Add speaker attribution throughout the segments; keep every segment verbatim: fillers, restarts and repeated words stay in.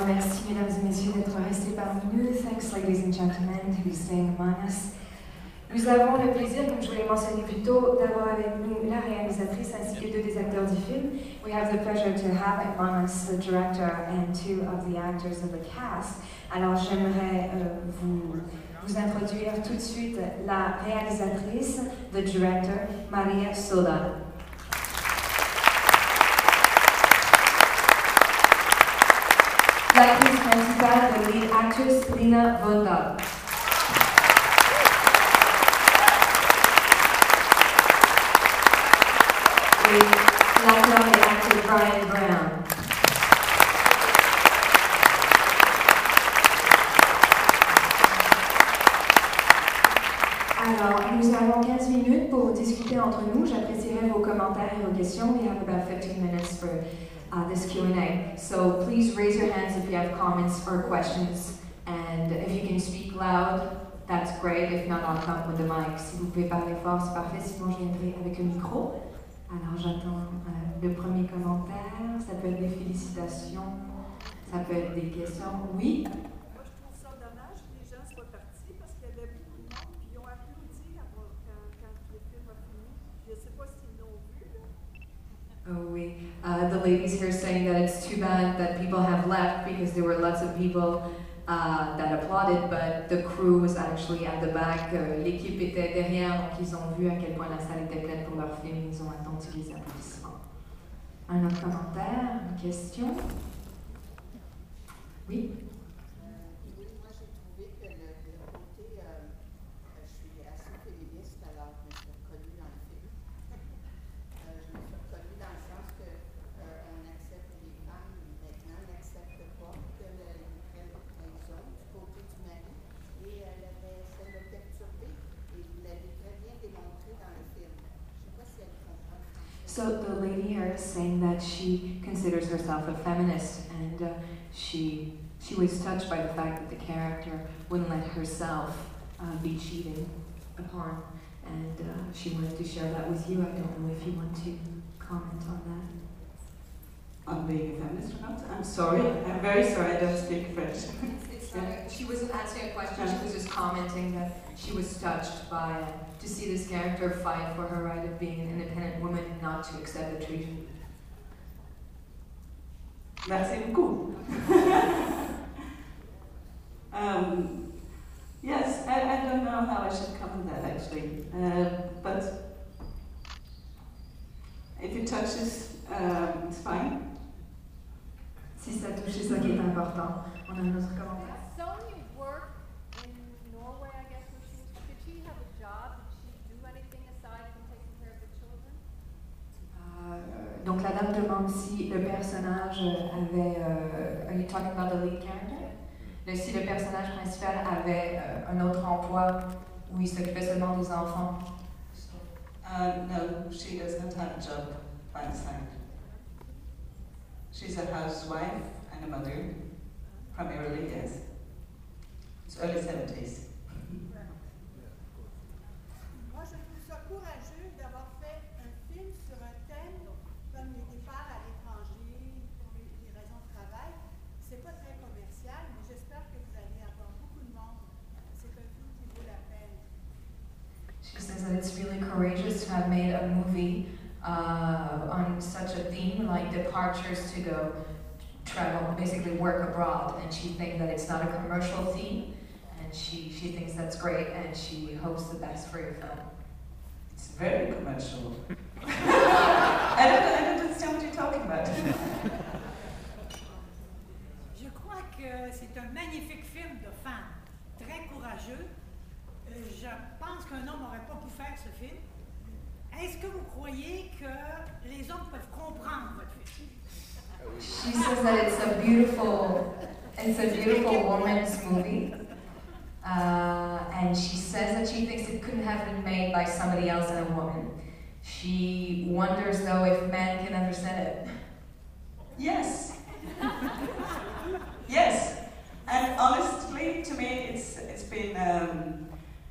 Speaker 1: merci mesdames et messieurs d'être restés parmi nous. Thanks ladies and gentlemen to be staying among us. Nous avons le plaisir, comme je vous l'ai mentionné plus tôt, d'avoir avec nous la réalisatrice ainsi que deux des acteurs du film. We have the pleasure to have among us the director and two of the actors of the cast. Alors j'aimerais euh, vous, vous introduire tout de suite la réalisatrice, the director, Maria Sola. L'actrice principale, the lead actress, Lina Vonda. L'acteur et acteur Brian Brown. Alors, nous avons quinze minutes pour discuter entre nous. J'apprécierais vos commentaires et vos questions. We have about fifteen minutes for uh, this Q and A. So please raise your hands if you have comments or questions. And if you can speak loud, that's great. If not, I'll come with the mic. Si vous pouvez parler fort, c'est parfait. Sinon, je viendrai avec un micro. Alors j'attends euh, le premier commentaire, ça peut être des félicitations, ça peut être des questions. Oui?
Speaker 2: Moi je trouve ça dommage que les gens soient partis parce qu'il y avait beaucoup de monde qui ont applaudi quand, quand le film a fini. Je ne sais pas s'ils l'ont vu là.
Speaker 1: Oh oui. Uh, the ladies here saying that it's too bad that people have left because there were lots of people Uh, that applauded, but the crew was actually at the back. Uh, L'équipe était derrière, donc ils ont vu à quel point la salle était pleine pour leur film. Ils ont attendu les applaudissements. Un autre commentaire, une question? Oui?
Speaker 3: Moi, j'ai trouvé que le, le côté, euh, je suis assez féministe, alors je me suis reconnue dans le film. euh, je me suis reconnue dans le sens que euh, on accepte les femmes, maintenant, on n'accepte pas que le, elles ont du côté du mari. Et elle avait, ça l'a perturbée, et vous l'avez très bien démontré dans le film. Je ne sais pas si elle comprend.
Speaker 1: So the lady here is saying that she considers herself a feminist, and uh, she she was touched by the fact that the character wouldn't let herself uh, be cheated upon, and uh, she wanted to share that with you. I don't know if you want to comment on that.
Speaker 4: On being a feminist or not? I'm sorry. I'm very sorry. I don't speak French.
Speaker 1: It's not a, she wasn't answering a question. She was just commenting that she was touched by uh, to see this character fight for her right of being an independent woman, not to accept the treatment.
Speaker 4: Merci beaucoup. um, yes, I, I don't know how I should comment that actually, uh, but if it touches, um, it's fine.
Speaker 1: Si ça touche, c'est ça qui est important. On a un autre commentaire.
Speaker 5: Sonia worked in Norway, I guess, where she was. Did she have a job? Did she do anything aside from taking care of the children?
Speaker 1: Euh, donc la dame demande si le personnage avait. Euh, are you talking about the lead character? Le, si le personnage principal avait euh, un autre emploi où il s'occupait seulement des enfants.
Speaker 4: Uh, no, she does not have a job by the side. She's a housewife and a mother, primarily, yes. It's early seventies.
Speaker 2: Moi je trouve ça courageux d'avoir fait un film sur un thème comme les départs à l'étranger pour les, les raisons de travail. C'est pas très commercial, mais j'espère que vous allez avoir beaucoup de monde. C'est un film qui vaut la peine.
Speaker 1: She says that it's really courageous to have made a movie uh, on such a theme like departures to go travel, basically work abroad, and she thinks that it's not a commercial theme, and she, she thinks that's great, and she hopes the best for your film.
Speaker 4: It's very commercial. I, don't, I don't understand what you're talking about.
Speaker 6: Je crois que c'est un magnifique film de femme, très courageux. Euh, je pense qu'un homme n'aurait pas pu faire ce film. Est-ce que vous croyez que les hommes peuvent comprendre votre film?
Speaker 1: She says that it's a beautiful, it's a beautiful woman's movie, uh, and she says that she thinks it couldn't have been made by somebody else than a woman. She wonders though if men can understand it.
Speaker 4: Yes. Yes. And honestly, to me, it's it's been um,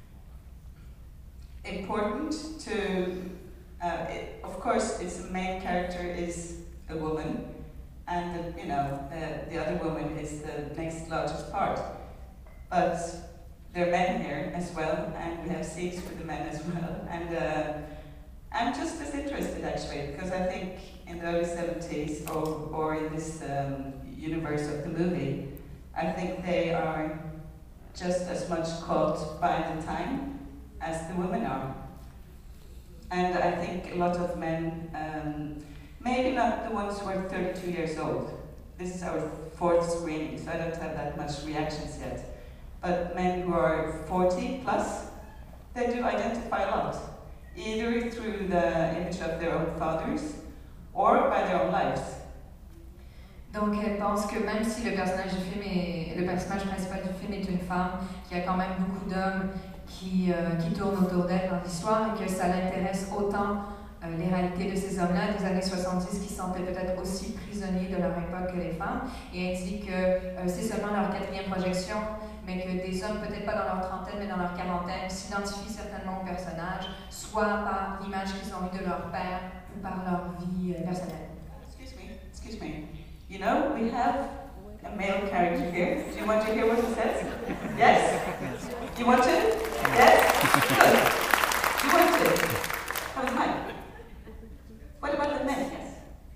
Speaker 4: important to. Uh, it, of course, its main character is a woman, and the, you know the, the other woman is the next largest part. But there are men here as well, and we have seats for the men as well. And uh, I'm just as interested actually, because I think in the early seventies, or, or in this um, universe of the movie, I think they are just as much caught by the time as the women are. And I think a lot of men, um, maybe not the ones who are thirty-two years old. This is our fourth screening, so I don't have that much reactions yet. But men who are forty plus, they do identify a lot, either through the image of their own fathers or by their own lives.
Speaker 1: Donc elle pense que même si le personnage du film est, le personnage principal du film est une femme, qu'il y a quand même beaucoup d'hommes qui, euh, qui tournent autour d'elle dans l'histoire et que ça l'intéresse autant euh, les réalités de ces hommes-là des années soixante-dix qui se sentaient peut-être aussi prisonniers de leur époque que les femmes. Et elle dit que euh, c'est seulement leur quatrième projection, mais que des hommes, peut-être pas dans leur trentaine, mais dans leur quarantaine, s'identifient certainement au personnage, soit par l'image qu'ils ont eue de leur père ou par leur vie euh, personnelle.
Speaker 4: Excuse me, excuse me. You know, we have a male character here. Do you want to hear what he says? Yes? You want to? Yes? Good. You want to? Have a mic. What about the men? Yes?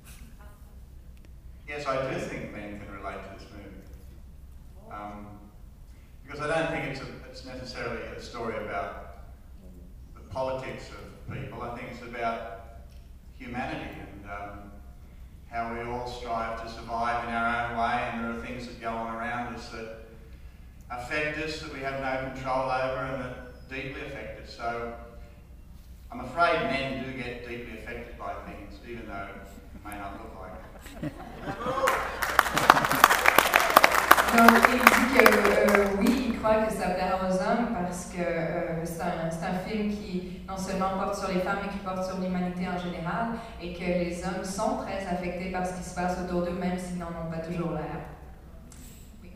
Speaker 7: Yes, I do think men can relate to this movie. Um, because I don't think it's, a, it's necessarily a story about the politics of people. I think it's about humanity and um, how we all strive to survive in our own way, and there are things that go on around us that affect us, that we have no control over, and that deeply affect us. So I'm afraid men do get deeply affected by things, even though it may not look like it.
Speaker 1: Donc, il dit que euh, oui, il croit que ça plaira aux hommes parce que euh, c'est un, c'est un film qui non seulement porte sur les femmes, mais qui porte sur l'humanité en général, et que les hommes sont très affectés par ce qui se passe autour d'eux, même s'ils n'en ont pas toujours l'air. Oui.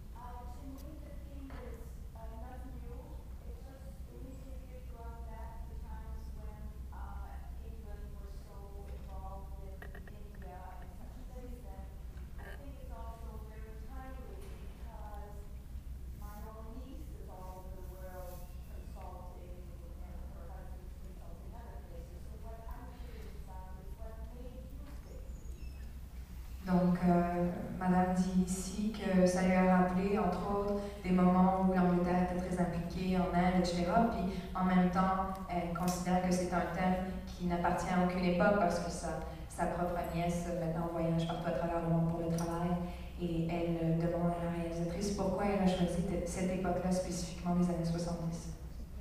Speaker 1: Donc, euh, Madame dit ici que ça lui a rappelé, entre autres, des moments où l'Angleterre était très impliquée en Inde, et cetera. Puis, en même temps, elle considère que c'est un thème qui n'appartient à aucune époque parce que sa, sa propre nièce, maintenant, voyage partout à travers le monde pour le travail. Et elle demande à la réalisatrice pourquoi elle a choisi cette époque-là, spécifiquement des années soixante-dix.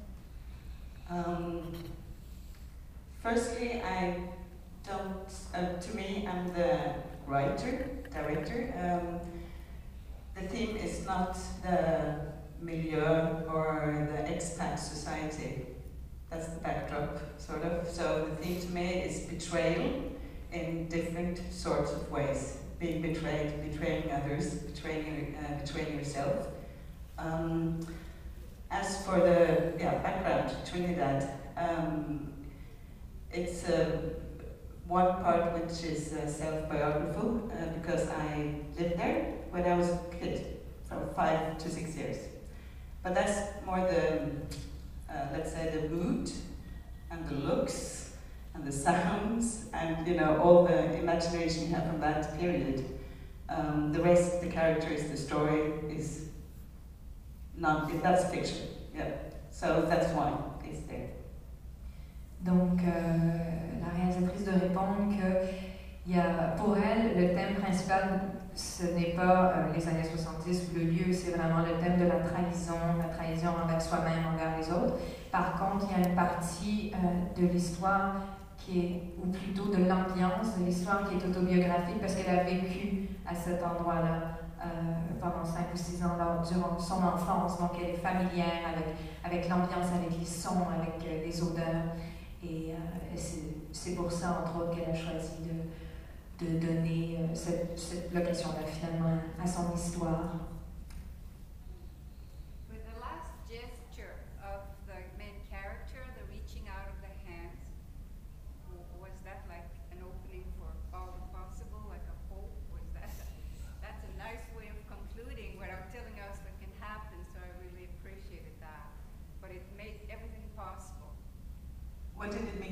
Speaker 4: Um, firstly, I don't, uh, to me, I'm the writer, director. Um, the theme is not the milieu or the expat society. That's the backdrop, sort of. So the theme to me is betrayal in different sorts of ways. Being betrayed, betraying others, betraying, uh, betraying yourself. Um, as for the yeah, background, Trinidad, um, it's a one part which is uh, self-biographical, uh, because I lived there when I was a kid, from five to six years. But that's more the, uh, let's say, the mood and the looks and the sounds and, you know, all the imagination you have from that period. Um, the rest, the characters, the story is not, that's fiction, yeah. So that's why it's there.
Speaker 1: Donc, euh, la réalisatrice de répondre que il y a, pour elle, le thème principal, ce n'est pas euh, les années soixante-dix ou le lieu, c'est vraiment le thème de la trahison, la trahison envers soi-même, envers les autres. Par contre, il y a une partie euh, de l'histoire qui est, ou plutôt de l'ambiance de l'histoire qui est autobiographique parce qu'elle a vécu à cet endroit-là euh, pendant cinq ou six ans là, durant son enfance. Donc, elle est familière avec, avec l'ambiance, avec les sons, avec euh, les odeurs. Et euh, c'est pour ça, entre autres, qu'elle a choisi de, de donner euh, cette, cette location-là, finalement, à son histoire.
Speaker 8: With the last gesture of the main character, the reaching out of the hands, was that like an opening for all the possible, like a hope? Was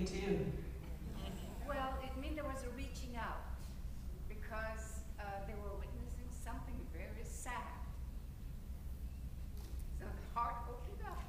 Speaker 4: to you?
Speaker 8: Well, it meant there was a reaching out because uh, they were witnessing something very sad. So the heart opened up.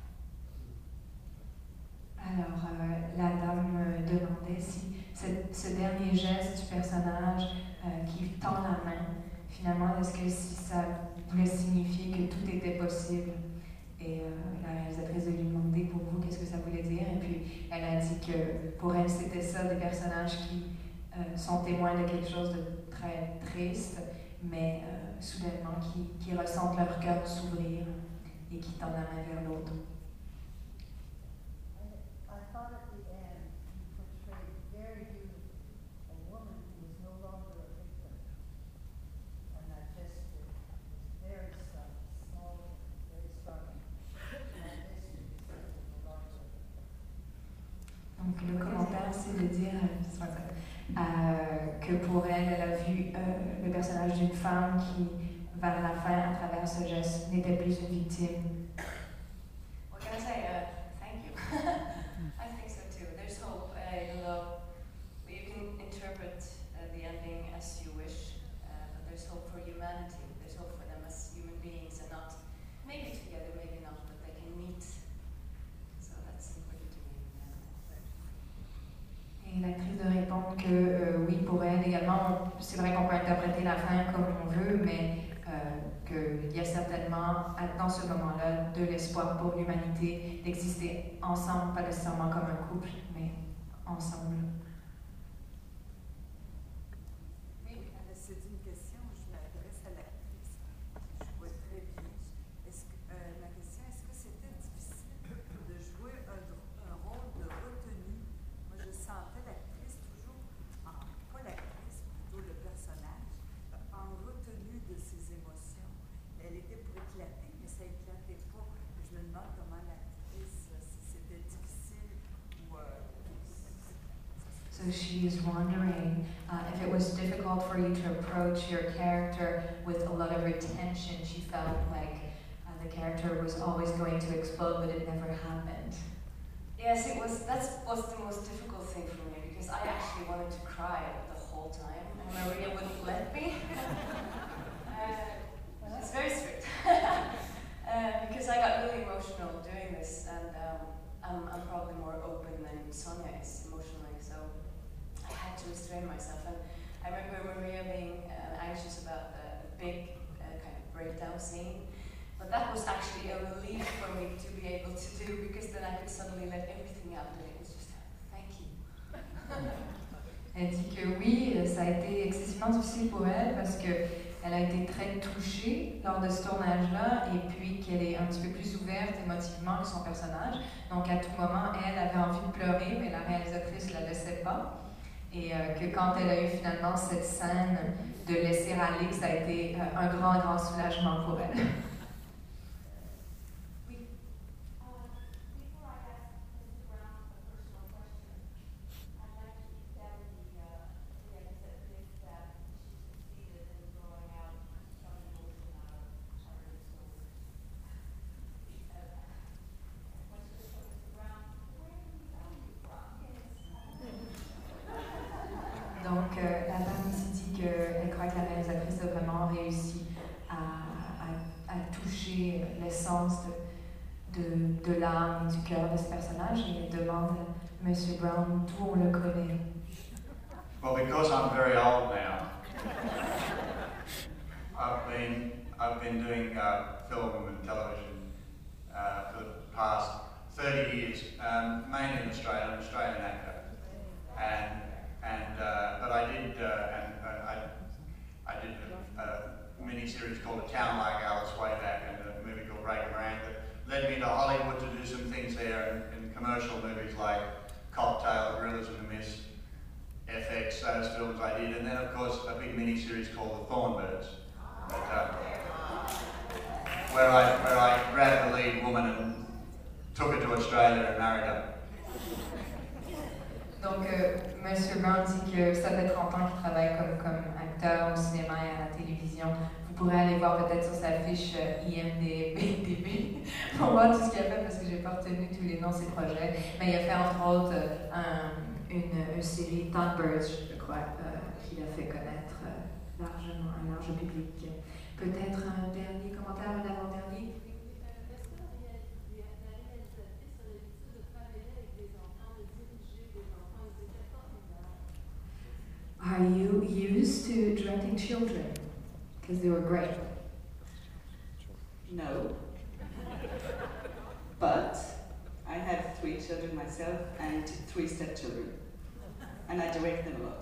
Speaker 1: Alors, euh, la dame me demandait si ce, ce dernier geste du personnage euh, qui tend la main, finalement, est-ce que si ça voulait signifier que tout était possible? Et euh, la réalisatrice de lui demander pour vous qu'est-ce que ça voulait dire. Et puis, elle a dit que pour elle, c'était ça, des personnages qui euh, sont témoins de quelque chose de très triste, mais euh, soudainement qui, qui ressentent leur cœur s'ouvrir et qui tendent la main vers l'autre.
Speaker 3: I thought at the end you portrayed very beautifully a woman who was no longer a victim. And that gesture was very subtle, small, very startling. And this is no longer a victim.
Speaker 1: Donc le commentaire, c'est de dire euh, que pour elle, elle a vu euh, le personnage d'une femme qui, vers la fin, à travers ce geste, n'était plus une victime.
Speaker 9: What can I say? Uh, thank you. I think so too. There's hope, uh, even though you can interpret uh, the ending as you wish, uh, but there's hope for humanity. There's hope for them as human beings and not maybe together, maybe not, but they can meet. So that's important to me.
Speaker 1: Et l'actrice de répondre que euh, oui, pour elle également, c'est vrai qu'on peut interpréter la fin comme on veut, mais euh, qu'il y a certainement, dans ce moment-là, de l'espoir pour l'humanité d'exister ensemble, pas nécessairement comme un couple, mais ensemble.
Speaker 10: C'est une question, je m'adresse à l'actrice. Je vois très bien. Est-ce que, euh, ma question, est-ce que c'était difficile de jouer un, un rôle de retenue? Moi, je sentais l'actrice toujours, en, pas l'actrice, plutôt le personnage, en retenue de ses émotions. Elle était pour éclater, mais ça éclatait pas. Je me demande comment l'actrice, si c'était difficile ou... Euh,
Speaker 1: So she is wondering uh, if it was difficult for you to approach your character with a lot of retention. She felt like uh, the character was always going to explode, but it never happened.
Speaker 9: Yes, it was. That was the most difficult thing for me because I actually wanted to cry the whole time, and Maria wouldn't let me. uh, she's very strict uh, because I got really emotional doing this, and um, I'm, I'm probably more open than Sonia is emotionally. So I had to restrain myself, and I remember Maria being uh, anxious about the, the big uh, kind of breakdown scene. But that was actually a relief for me to be able to do, because then I could suddenly let everything out, and it was just, thank you.
Speaker 1: Elle dit que oui, ça a été excessivement difficile pour elle parce qu'elle a été très touchée lors de ce tournage-là et puis qu'elle est un petit peu plus ouverte émotivement que son personnage. Donc à tout moment, elle avait envie de pleurer, mais la réalisatrice ne la laissait pas. Et euh, que quand elle a eu finalement cette scène de laisser aller, ça a été euh, un grand, grand soulagement pour elle. Donc, euh, la dame ici dit qu'elle croit que la réalisatrice a vraiment réussi à, à, à toucher l'essence de, de, de l'âme et du cœur de ce personnage, et elle demande à M. Brown d'où on le connaît.
Speaker 7: Well, because I'm very old now, I've been I've been doing uh, film and television uh, for the past thirty years, um, mainly in Australia. I'm an Australian actor, and and uh, but I did uh, and uh, I I did a, a mini series called A Town Like Alice way back, and a movie called Reagan Rand that led me to Hollywood to do some things there, in, in commercial movies like Cocktail, Gorillas in the Mist, F X, those films I did, and then of course a big mini series called The Thornbirds, that, uh, where I where I grabbed the lead woman and took her to Australia and married her.
Speaker 1: Donc, euh, M. Brown dit que ça fait trente ans qu'il travaille comme, comme acteur au cinéma et à la télévision. Vous pourrez aller voir peut-être sur sa fiche euh, I M D B pour voir tout ce qu'il a fait, parce que j'ai pas retenu tous les noms de ses projets. Mais il a fait entre autres euh, un une, une série Thunderbirds, je crois, euh, qu'il a fait connaître euh, largement, un large public. Peut-être un dernier commentaire, un avant-dernier?
Speaker 5: Est-ce que la réalisatrice a l'habitude de travailler avec des enfants, de diriger des enfants? C'était formidable.
Speaker 1: Are you used to directing children? Because they were great.
Speaker 4: No. But I have three children myself and three stepchildren. And I direct them a lot.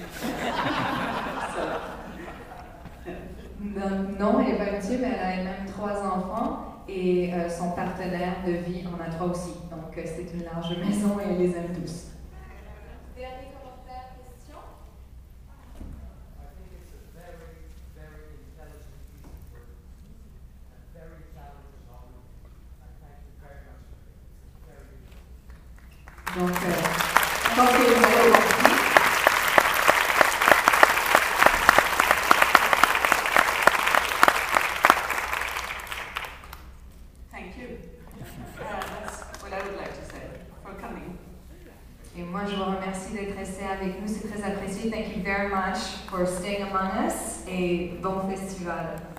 Speaker 4: So, yeah.
Speaker 1: Non, non, elle n'est pas habituée, mais elle a même trois enfants et euh, son partenaire de vie en a trois aussi. Donc euh, c'est une large maison et elle les aime tous.
Speaker 5: Dernier commentaire, question?
Speaker 11: I think it's a very, very intelligent piece of work. A very talented woman. And thank you very much for it. It's very good.
Speaker 1: Donc, euh, je pense que vous avez compris.
Speaker 4: thank you. Uh, that's what I would like to say for coming.
Speaker 1: Et moi, je vous remercie d'être resté avec nous, c'est très apprécié. Thank you very much for staying among us et bon festival.